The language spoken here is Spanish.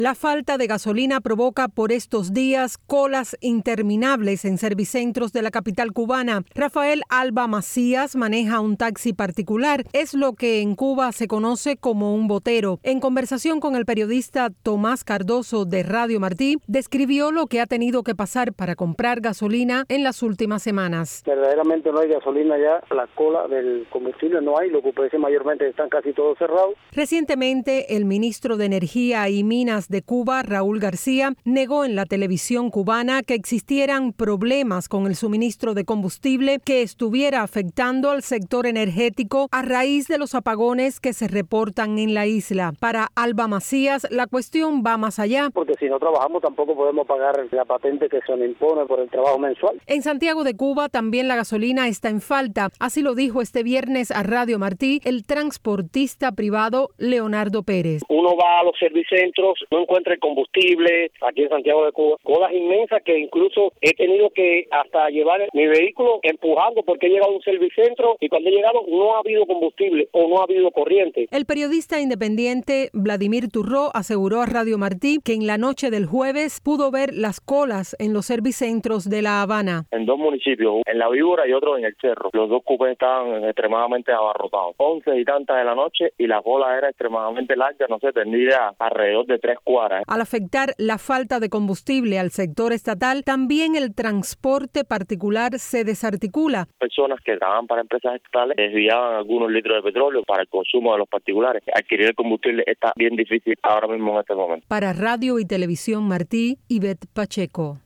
La falta de gasolina provoca por estos días colas interminables en servicentros de la capital cubana. Rafael Alba Macías maneja un taxi particular. Es lo que en Cuba se conoce como un botero. En conversación con el periodista Tomás Cardoso de Radio Martí, describió lo que ha tenido que pasar para comprar gasolina en las últimas semanas. Verdaderamente no hay gasolina ya, la cola del combustible no hay, los UPS mayormente están casi todos cerrados. Recientemente, el ministro de Energía y Minas de Cuba, Raúl García, negó en la televisión cubana que existieran problemas con el suministro de combustible que estuviera afectando al sector energético a raíz de los apagones que se reportan en la isla. Para Alba Macías, la cuestión va más allá. Porque si no trabajamos tampoco podemos pagar la patente que se nos impone por el trabajo mensual. En Santiago de Cuba también la gasolina está en falta. Así lo dijo este viernes a Radio Martí el transportista privado Leonardo Pérez. Uno va a los servicentros, no encuentra el combustible aquí en Santiago de Cuba. Colas inmensas que incluso he tenido que hasta llevar mi vehículo empujando porque he llegado a un servicentro y cuando he llegado no ha habido combustible o no ha habido corriente. El periodista independiente Vladimir Turró aseguró a Radio Martí que en la noche del jueves pudo ver las colas en los servicentros de La Habana. En dos municipios, en La Víbora y otro en El Cerro. Los dos cupés estaban extremadamente abarrotados. 11 y tantas de la noche y la cola era extremadamente larga, no sé, tendría alrededor de 3 cuadras. Al afectar la falta de combustible al sector estatal, también el transporte particular se desarticula. Personas que trabajan para empresas estatales desviaban algunos litros de petróleo para el consumo de los particulares. Adquirir el combustible está bien difícil ahora mismo en este momento. Para Radio y Televisión Martí, Ivette Pacheco.